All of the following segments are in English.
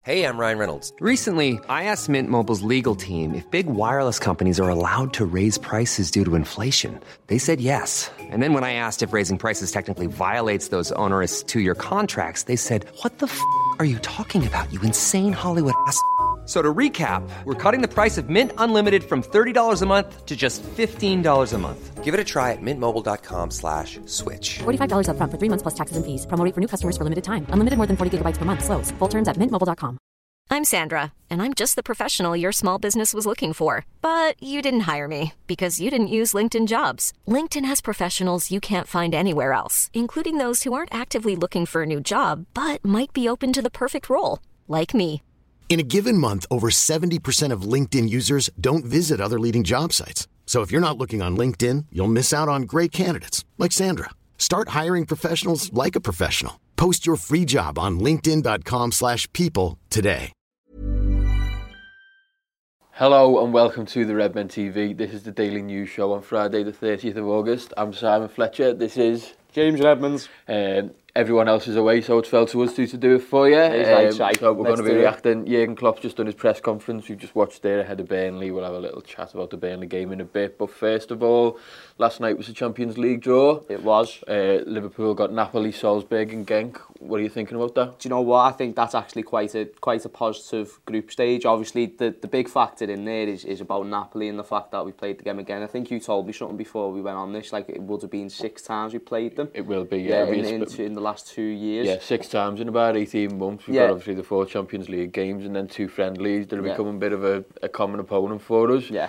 Hey, I'm Ryan Reynolds. Recently, I asked Mint Mobile's legal team if big wireless companies are allowed to raise prices due to inflation. They said yes. And then when I asked if raising prices technically violates those onerous two-year contracts, they said, "What the f*** are you talking about, you insane Hollywood ass?" So to recap, we're cutting the price of Mint Unlimited from $30 a month to just $15 a month. Give it a try at mintmobile.com/switch. $45 up front for 3 months plus taxes and fees. Promo rate for new customers for limited time. Unlimited more than 40 gigabytes per month. Slows full terms at mintmobile.com. I'm Sandra, and I'm just the professional your small business was looking for. But you didn't hire me because you didn't use LinkedIn Jobs. LinkedIn has professionals you can't find anywhere else, including those who aren't actively looking for a new job, but might be open to the perfect role, like me. In a given month, over 70% of LinkedIn users don't visit other leading job sites. So if you're not looking on LinkedIn, you'll miss out on great candidates like Sandra. Start hiring professionals like a professional. Post your free job on linkedin.com/people today. Hello and welcome to the Redmen TV. This is the daily news show on Friday the 30th of August. I'm Simon Fletcher. This is James Redmond. Everyone else is away, so it's fell to us two to do it for you. So we're going to be reacting. Jurgen Klopp's just done his press conference. We've just watched there ahead of Burnley. We'll have a little chat about the Burnley game in a bit. But first of all, last night was a Champions League draw. It was. Liverpool got Napoli, Salzburg and Genk. What are you thinking about that? Do you know what? I think that's actually quite a positive group stage. Obviously, the big factor in there is about Napoli and the fact that we played the game again. I think you told me something before we went on this, like it would have been 6 times we played them. It will be, in the last 2 years. Yeah, 6 times in about 18 months. We've got obviously the 4 Champions League games and then 2 friendlies that have become a bit of a common opponent for us. Yeah.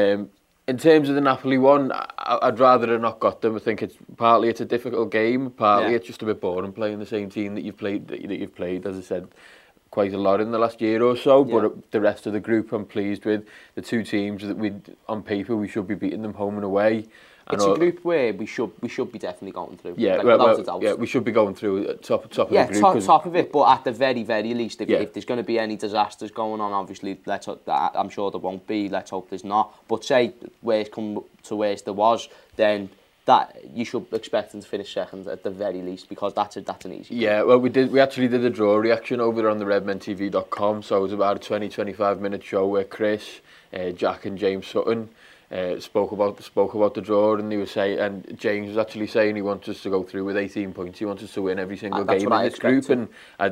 In terms of the Napoli one, I'd rather have not got them. I think it's a difficult game, partly it's just a bit boring playing the same team that you've played, as I said, quite a lot in the last year or so. But the rest of the group, I'm pleased with. The 2 teams that on paper we should be beating them home and away. It's a group where we should be definitely going through. Yeah, we should be going through top of the group. Top of it. But at the very least, if there's going to be any disasters going on, obviously, I'm sure there won't be. Let's hope there's not. But say worst come to worst there was, then that you should expect them to finish second at the very least, because that's an easy. Yeah, well, we actually did a draw reaction over on the redmentv.com. So it was about a 20-25 minute show where Chris, Jack, and James Sutton spoke about the draw, and and James was actually saying he wants us to go through with 18 points. He wants us to win every single game in this group, and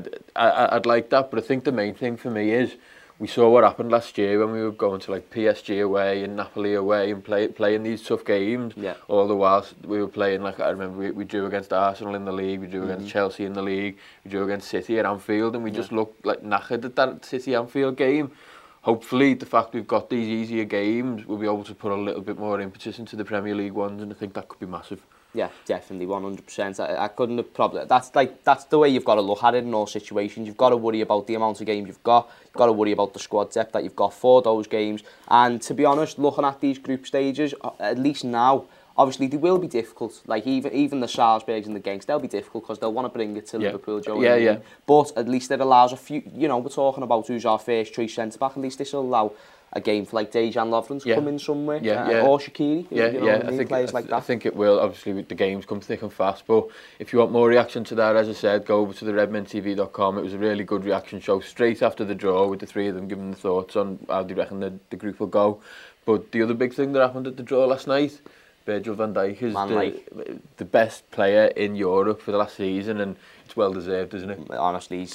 I'd like that. But I think the main thing for me is we saw what happened last year when we were going to like PSG away and Napoli away and playing these tough games. Yeah. All the while we were playing, like I remember we drew against Arsenal in the league, we drew against Chelsea in the league, we drew against City at Anfield, and we just looked like knackered at that City Anfield game. Hopefully, the fact we've got these easier games, we'll be able to put a little bit more impetus into the Premier League ones, and I think that could be massive. Yeah, definitely, 100%. I couldn't have probably. That's the way you've got to look at it in all situations. You've got to worry about the amount of games you've got. You've got to worry about the squad depth that you've got for those games. And to be honest, looking at these group stages, at least now, obviously they will be difficult. Like even the Salzburgs and the Genks, they'll be difficult because they'll want to bring it to Liverpool. Yeah. But at least it allows a few. You know, we're talking about who's our first choice centre back. At least this will allow a game for like Dejan Lovren to come in somewhere, or Shaqiri. Players like that. I think it will. Obviously, the games come thick and fast. But if you want more reaction to that, as I said, go over to the redmentv.com. It was a really good reaction show straight after the draw, with the 3 of them giving the thoughts on how they reckon the group will go. But the other big thing that happened at the draw last night, Virgil van Dijk is the best player in Europe for the last season, and it's well deserved, isn't it? Honestly,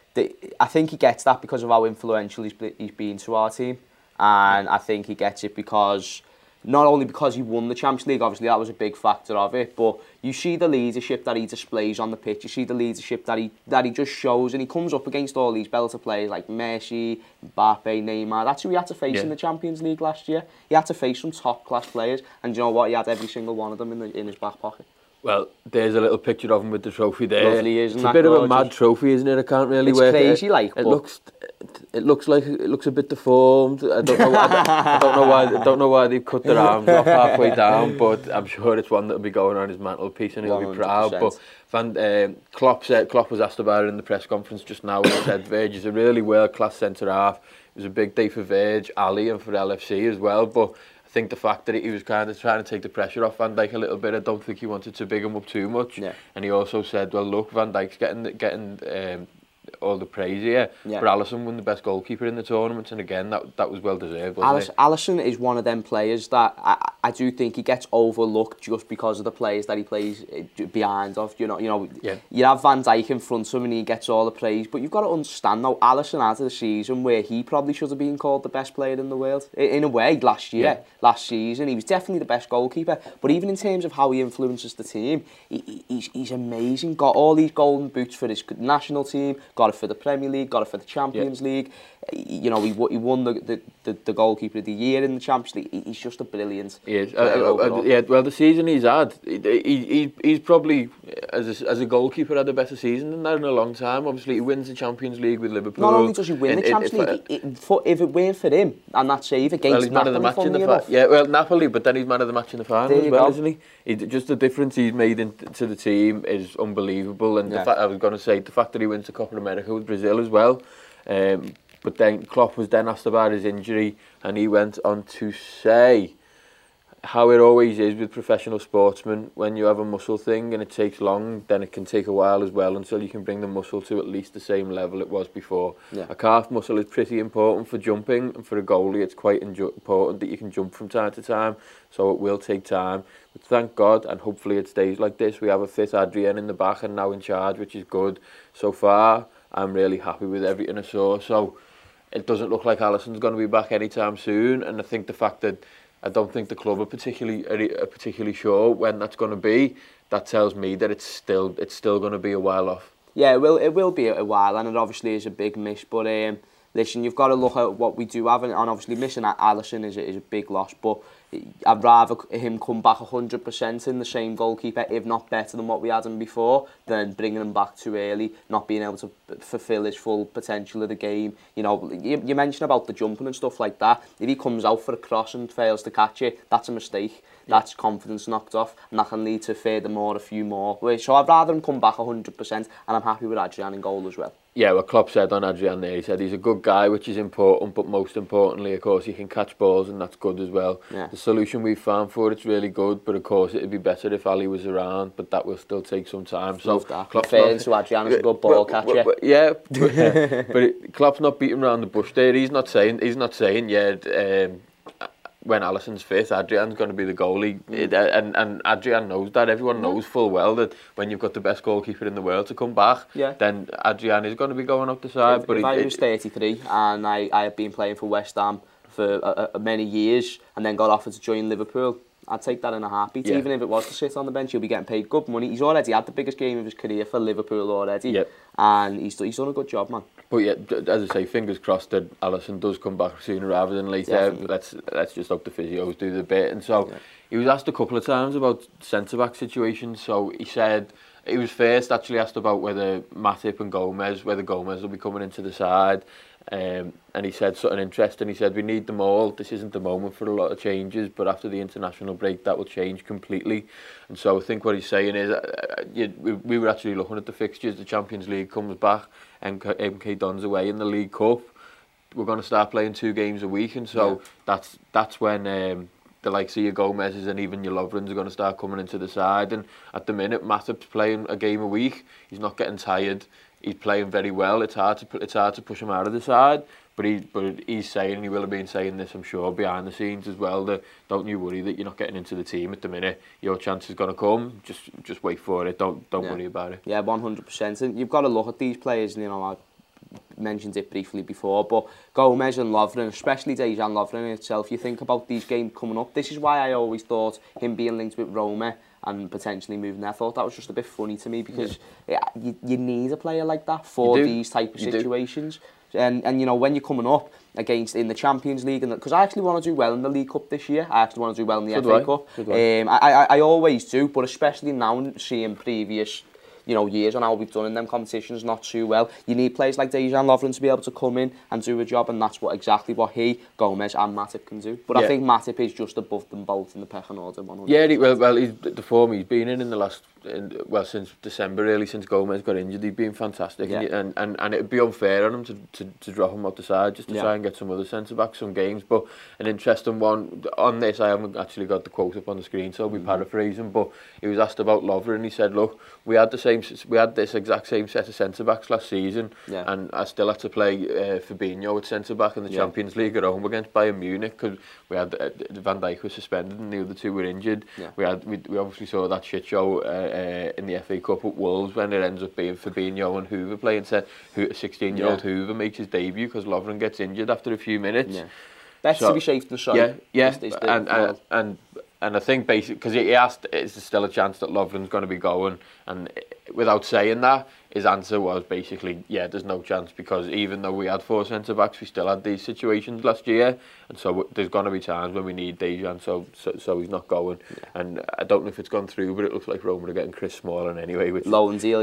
I think he gets that because of how influential he's been to our team, and I think he gets it because not only because he won the Champions League, obviously that was a big factor of it, but you see the leadership that he displays on the pitch, you see the leadership that he just shows, and he comes up against all these belter players like Messi, Mbappe, Neymar. That's who he had to face in the Champions League last year. He had to face some top class players, and you know what? He had every single one of them in his back pocket. Well, there's a little picture of him with the trophy there. Lovely, isn't it? It's a bit of a mad trophy, isn't it? I can't really work it. It's crazy, like. It looks a bit deformed. I don't know why they've cut their arms off halfway down, but I'm sure it's one that'll be going on his mantelpiece, and he'll 100%. Be proud. But Klopp was asked about it in the press conference just now. He said Verge is a really world-class centre half. It was a big day for Verge, Ali, and for LFC as well. But I think the fact that he was kind of trying to take the pressure off Van Dijk a little bit, I don't think he wanted to big him up too much. Yeah. And he also said, well, look, Van Dijk's getting all the praise here. Yeah. But Alisson won the best goalkeeper in the tournament, and again, that was well deserved, wasn't it? Alisson is one of them players that I do think he gets overlooked just because of the players that he plays behind of. You know, you have Van Dijk in front of him and he gets all the praise, but you've got to understand now, Alisson had a season where he probably should have been called the best player in the world. In a way, last season, he was definitely the best goalkeeper, but even in terms of how he influences the team, he's amazing. Got all these golden boots for his national team, got it for the Premier League, got it for the Champions League. You know, he won the goalkeeper of the year in the Champions League. He's just a brilliant player. Well, the season he's had, he's probably as a goalkeeper had a better season than that in a long time. Obviously, he wins the Champions League with Liverpool. Not only does he win the Champions League, if it weren't for him and that save against Napoli, but then he's man of the match in the final as well, isn't he? Just the difference he's made to the team is unbelievable, and the fact, I was going to say, the fact that he wins the Copa America with Brazil as well. But then Klopp was then asked about his injury, and he went on to say how it always is with professional sportsmen. When you have a muscle thing and it takes long, then it can take a while as well until you can bring the muscle to at least the same level it was before. A calf muscle is pretty important for jumping, and for a goalie it's quite important that you can jump from time to time, so it will take time. But thank God, and hopefully it stays like this. We have a fit Adrian in the back and now in charge, which is good. So far, I'm really happy with everything I saw. So it doesn't look like Alisson's going to be back anytime soon, and I think the fact that I don't think the club are particularly sure when that's going to be, that tells me that it's still going to be a while off. Yeah, it will be a while, and it obviously is a big miss. But listen, you've got to look at what we do have, and obviously missing Alisson is a big loss. But I'd rather him come back 100% in the same goalkeeper, if not better than what we had him before, than bringing him back too early, not being able to fulfil his full potential of the game. You know, you mentioned about the jumping and stuff like that. If he comes out for a cross and fails to catch it, that's a mistake. That's confidence knocked off, and that can lead to a few more. So I'd rather him come back 100%, and I'm happy with Adrian in goal as well. Yeah, what Klopp said on Adrian there, he said he's a good guy, which is important, but most importantly, of course, he can catch balls, and that's good as well. Yeah. The solution we've found for it's really good, but of course it'd be better if Ali was around, but that will still take some time. So Klopp's to Adrian as a good ball catcher. But Klopp's not beating around the bush there. He's not saying when Alisson's fit, Adrian's going to be the goalie, and Adrian knows that. Everyone knows full well that when you've got the best goalkeeper in the world to come back, then Adrian is going to be going up the side. If I was 33 and I had been playing for West Ham for many years and then got offered to join Liverpool, I'd take that in a heartbeat. Even if it was to sit on the bench, he'll be getting paid good money. He's already had the biggest game of his career for Liverpool already, and he's done a good job, man. But yeah, as I say, fingers crossed that Alisson does come back sooner rather than later. Definitely. Let's just hope the physios do the bit. And so he was asked a couple of times about centre-back situations. So he said he was first actually asked about whether Matip and Gomez will be coming into the side. And he said something interesting. He said, we need them all. This isn't the moment for a lot of changes, but after the international break, that will change completely. And so I think what he's saying is, we were actually looking at the fixtures. The Champions League comes back, MK Dons away in the League Cup. We're going to start playing 2 games a week, and so that's when the likes of your Gomez's and even your Lovrens are going to start coming into the side. And at the minute, Matip's playing a game a week. He's not getting tired. He's playing very well. It's hard to push him out of the side, but he's saying, and he will have been saying this, I'm sure, behind the scenes as well, that don't you worry that you're not getting into the team at the minute. Your chance is going to come. Just wait for it. Don't worry about it. Yeah, 100%. And you've got to look at these players. You know, I mentioned it briefly before, but Gomez and Lovren, especially Dejan Lovren itself. You think about these games coming up. This is why I always thought him being linked with Roma and potentially moving there. I thought that was just a bit funny to me because you need a player like that for these type of situations. And you know, when you're coming up against in the Champions League, and because I actually want to do well in the League Cup this year, I actually want to do well in the FA Cup. I always do, but especially now seeing previous years on how we've done in them competitions not too well. You need players like Dejan Lovren to be able to come in and do a job, and that's exactly what he, Gomez and Matip can do. But I think Matip is just above them both in the pecking order. 100%. Yeah, the form he's been in the last, since December really, since Gomez got injured, he's been fantastic, and it'd be unfair on him to drop him out the side just to try and get some other centre-backs some games. But an interesting one on this, I haven't actually got the quote up on the screen, so I'll be paraphrasing, but he was asked about Lovren and he said, look, we had the same this exact same set of centre backs last season, and I still had to play Fabinho at centre back in the Champions League at home against Bayern Munich because we had Van Dijk was suspended and the other two were injured. We obviously saw that shit show in the FA Cup at Wolves when it ends up being Fabinho and Hoover playing. 16-year-old Hoover makes his debut because Lovren gets injured after a few minutes. Best to be safe than sorry. And I think basically because he asked, is there still a chance that Lovren's going to be going? And without saying that, his answer was basically, there's no chance because even though we had 4 centre backs, we still had these situations last year, and so there's going to be times when we need Dejan, so he's not going. And I don't know if it's gone through, but it looks like Roma are getting Chris Smalling anyway. Which, loan deal,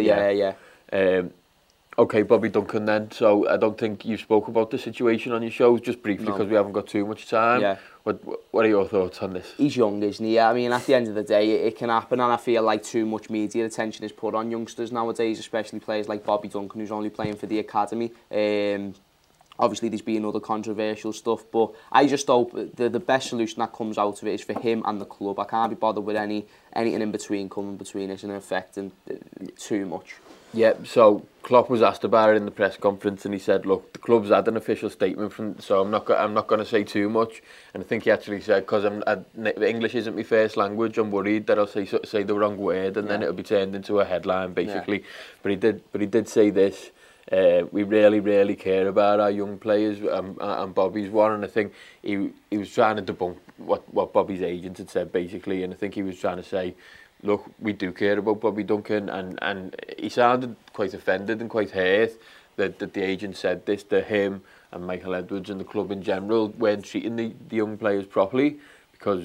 Okay, Bobby Duncan then. So I don't think you spoke about the situation on your shows, just briefly because we haven't got too much time. What are your thoughts on this? He's young, isn't he? I mean, at the end of the day, it can happen, and I feel like too much media attention is put on youngsters nowadays, especially players like Bobby Duncan, who's only playing for the academy. Obviously, there's been other controversial stuff, but I just hope the best solution that comes out of it is for him and the club. I can't be bothered with anything in between coming between us and affecting too much. Yeah, so Klopp was asked about it in the press conference, and he said, "Look, the club's had an official statement from, so I'm not going to say too much." And I think he actually said, "Because English isn't my first language, I'm worried that I'll say the wrong word, and then it'll be turned into a headline, basically." But he did say this. We really care about our young players, and Bobby's one. And I think he was trying to debunk what Bobby's agent had said, basically. And I think he was trying to say, look, we do care about Bobby Duncan, and he sounded quite offended and quite hurt that the agent said this to him and Michael Edwards and the club in general weren't treating the young players properly, because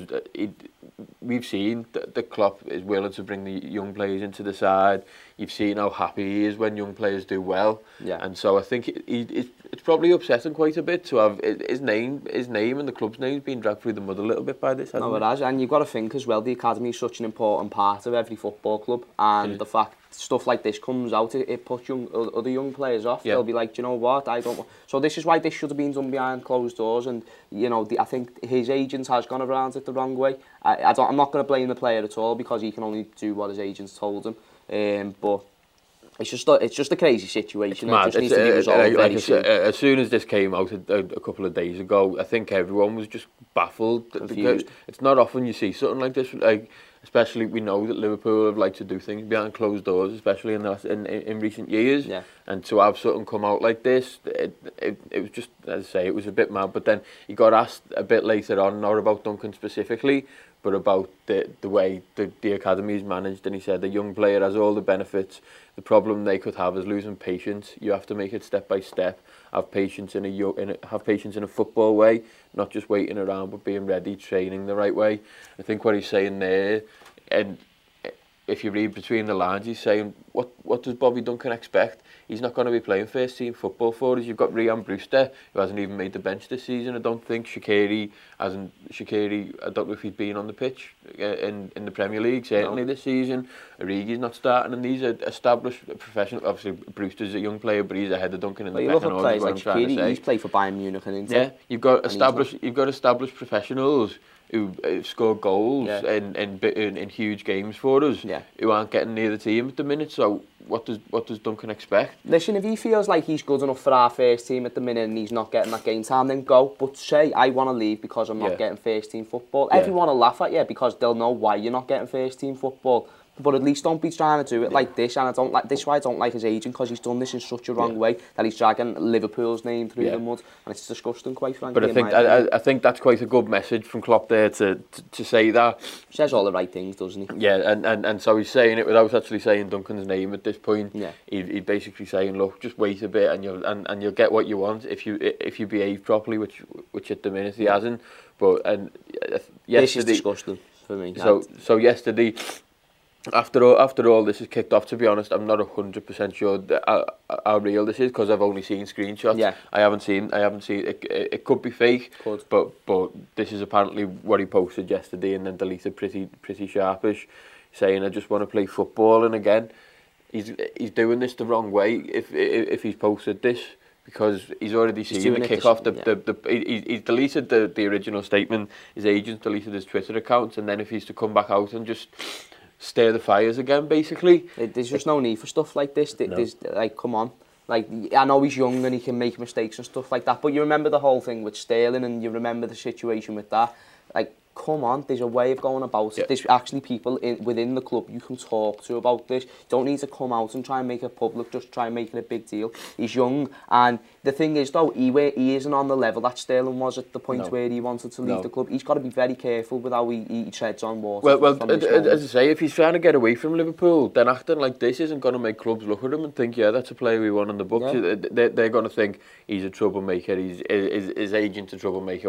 we've seen that the Klopp is willing to bring the young players into the side. You've seen how happy he is when young players do well, and so I think it's probably upsetting quite a bit to have his name and the club's name being dragged through the mud a little bit by this. No, it has, and you've got to think as well, the academy is such an important part of every football club, and the fact stuff like this comes out, it puts other young players off. They'll be like, do you know what, I don't want. So this is why this should have been done behind closed doors, and you know, I think his agent has gone around it the wrong way. I'm not going to blame the player at all, because he can only do what his agents told him. But it's just a crazy situation. It just needs to be resolved very soon. As soon as this came out a couple of days ago, I think everyone was just baffled. Confused. It's not often you see something like this. Like, especially we know that Liverpool have liked to do things behind closed doors, especially in recent years. And to have something come out like this, it was just, as I say, it was a bit mad. But then he got asked a bit later on, not about Duncan specifically, but about the way the academy is managed, and he said the young player has all the benefits. The problem they could have is losing patience. You have to make it step by step. Have patience in a football way, not just waiting around, but being ready, training the right way. I think what he's saying there, and if you read between the lines, he's saying, what does Bobby Duncan expect? He's not going to be playing first team football for us. You've got Ryan Brewster, who hasn't even made the bench this season, I don't think. Shaqiri, I don't know if he's been on the pitch in the Premier League, certainly this season. Origi's not starting, and these are established professional. Obviously, Brewster's a young player, but he's ahead of Duncan in the pecking order. Players like Shaqiri, he's played for Bayern Munich and Inter. Yeah, you've got established professionals who score goals in huge games for us, who aren't getting near the team at the minute. So what does Duncan expect? Listen, if he feels like he's good enough for our first team at the minute and he's not getting that game time, then go. But say, I want to leave because I'm not getting first team football. Everyone will laugh at you because they'll know why you're not getting first team football. But at least don't be trying to do it like this. And this is why I don't like his agent, because he's done this in such a wrong way that he's dragging Liverpool's name through the mud, and it's disgusting, quite frankly. But I think that's quite a good message from Klopp there to say that. He says all the right things, doesn't he? Yeah, and so he's saying it without actually saying Duncan's name at this point. Yeah. He's basically saying, look, just wait a bit, and you'll get what you want if you behave properly, which at the minute he hasn't. But yesterday, this is disgusting for me. So yesterday, After all this is kicked off, to be honest, I'm not 100% sure how real this is, because I've only seen screenshots. Yeah. I haven't seen it. It could be fake. But this is apparently what he posted yesterday, and then deleted pretty sharpish, saying, I just want to play football. And again, he's doing this the wrong way if he's posted this, because he's already seen the kick-off. He's deleted the original statement. His agent deleted his Twitter account, and then if he's to come back out and just stir the fires again, basically. There's just no need for stuff like this. There's, like, come on. Like, I know he's young and he can make mistakes and stuff like that, but you remember the whole thing with Sterling and you remember the situation with that. Like, come on, there's a way of going about it. There's actually people within the club you can talk to about this. You don't need to come out and try and make it public, just try and make it a big deal. He's young, and the thing is, though, he isn't on the level that Sterling was at the point where he wanted to leave the club. He's got to be very careful with how he treads on water. Well, as I say, if he's trying to get away from Liverpool, then acting like this isn't going to make clubs look at him and think, yeah, that's a player we want on the books. Yeah. They're going to think he's a troublemaker, his agent's a troublemaker,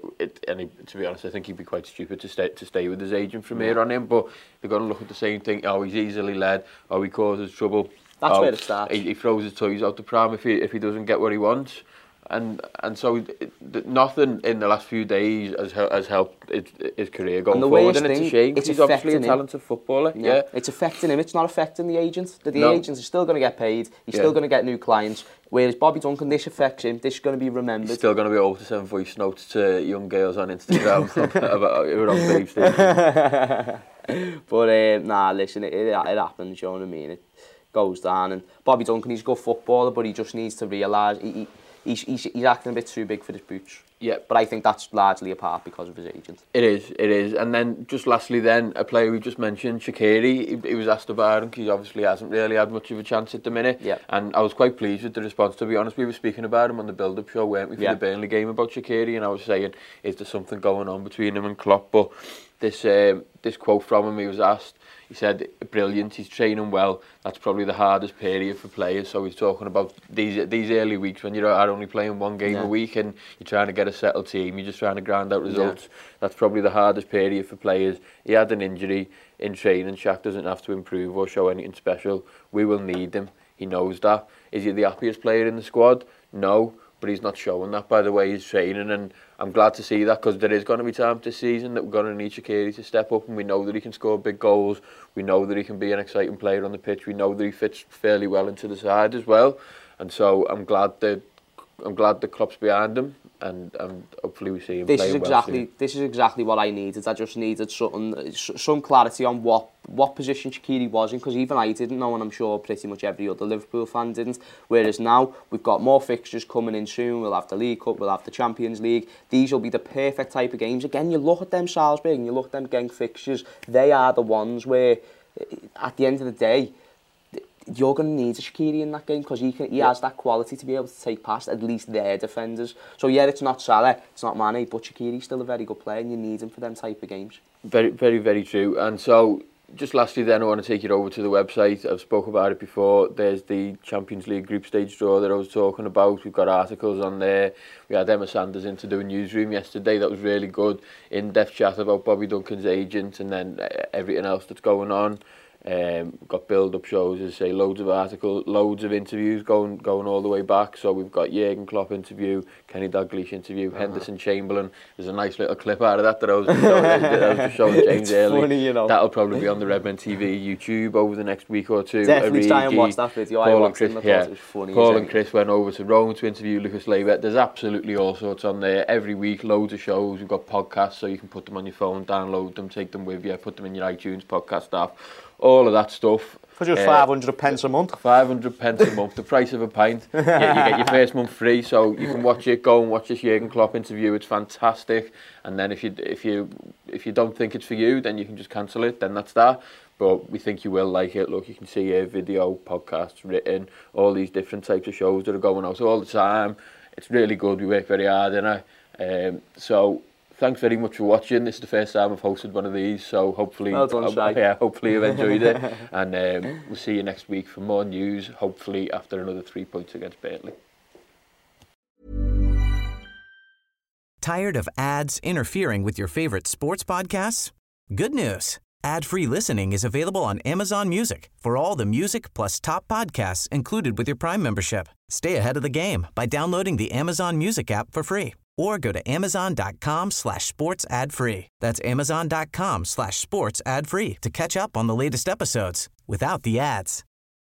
to be honest, I think he'd be quite stupid to stay with his agent from here on in, but they're going to look at the same thing. Oh, he's easily led. Oh, he causes trouble. That's where it starts. He throws his toys out the pram if he doesn't get what he wants, and so nothing in the last few days has helped his career going forward, and it's a shame. He's obviously a talented footballer. Yeah, it's affecting him. It's not affecting the agent. The agents are still going to get paid. He's still going to get new clients. Whereas Bobby Duncan, this affects him. This is going to be remembered. He's still going to be able to send voice notes to young girls on Instagram about who are on babe station. But nah, listen, it happens. You know what I mean? It goes down, and Bobby Duncan, he's a good footballer, but he just needs to realise he's acting a bit too big for his boots. Yeah, but I think that's largely a part because of his agent. It is. And then, just lastly then, a player we just mentioned, Shaqiri, he was asked about him because he obviously hasn't really had much of a chance at the minute. Yeah. And I was quite pleased with the response, to be honest. We were speaking about him on the build-up show, weren't we, for the Burnley game about Shaqiri, and I was saying, is there something going on between him and Klopp? But this quote from him, he was asked, he said, brilliant, he's training well. That's probably the hardest period for players. So he's talking about these early weeks when you're only playing one game a week and you're trying to get a settled team, you're just trying to grind out results. Yeah. That's probably the hardest period for players. He had an injury in training. Shaq doesn't have to improve or show anything special. We will need him. He knows that. Is he the happiest player in the squad? No. But he's not showing that by the way he's training, and I'm glad to see that because there is going to be times this season that we're going to need Shaqiri to step up, and we know that he can score big goals, we know that he can be an exciting player on the pitch, we know that he fits fairly well into the side as well, and so I'm glad that Klopp's behind him, and hopefully we see him playing well soon. This is exactly what I needed. I just needed some clarity on what position Shaqiri was in, because even I didn't know, and I'm sure pretty much every other Liverpool fan didn't. Whereas now we've got more fixtures coming in soon. We'll have the League Cup, we'll have the Champions League. These will be the perfect type of games. Again, you look at them Salzburg and you look at them Genk fixtures. They are the ones where, at the end of the day, you're going to need a Shaqiri in that game because he has that quality to be able to take past at least their defenders. So yeah, it's not Salah, it's not Mane, but Shaqiri's still a very good player and you need him for them type of games. Very, very, very true. And so, just lastly then, I want to take you over to the website. I've spoken about it before. There's the Champions League group stage draw that I was talking about. We've got articles on there. We had Emma Sanders in to do a newsroom yesterday. That was really good. In-depth chat about Bobby Duncan's agent and then everything else that's going on. We've got build-up shows, as I say, loads of articles, loads of interviews going all the way back. So we've got Jurgen Klopp interview, Kenny Dalglish interview, Henderson Chamberlain. There's a nice little clip out of that I was just showing James earlier. Funny, you know. That'll probably be on the Redmen TV YouTube over the next week or two. Definitely try and watch that video. Paul and Chris went over to Rome to interview Lucas Leiva. There's absolutely all sorts on there every week. Loads of shows. We've got podcasts, so you can put them on your phone, download them, take them with you, put them in your iTunes podcast app. All of that stuff. For just 500 pence a month. 500 pence a month, the price of a pint. You get your first month free, so you can watch it. Go and watch this Jurgen Klopp interview. It's fantastic. And then if you don't think it's for you, then you can just cancel it. Then that's that. But we think you will like it. Look, you can see here video, podcasts, written, all these different types of shows that are going out all the time. It's really good. We work very hard in it. So thanks very much for watching. This is the first time I've hosted one of these, so hopefully, hopefully you've enjoyed it. And we'll see you next week for more news, hopefully after another 3 points against Burnley. Tired of ads interfering with your favorite sports podcasts? Good news. Ad-free listening is available on Amazon Music for all the music plus top podcasts included with your Prime membership. Stay ahead of the game by downloading the Amazon Music app for free. Or go to amazon.com/sports ad free. That's amazon.com/sports ad free to catch up on the latest episodes without the ads.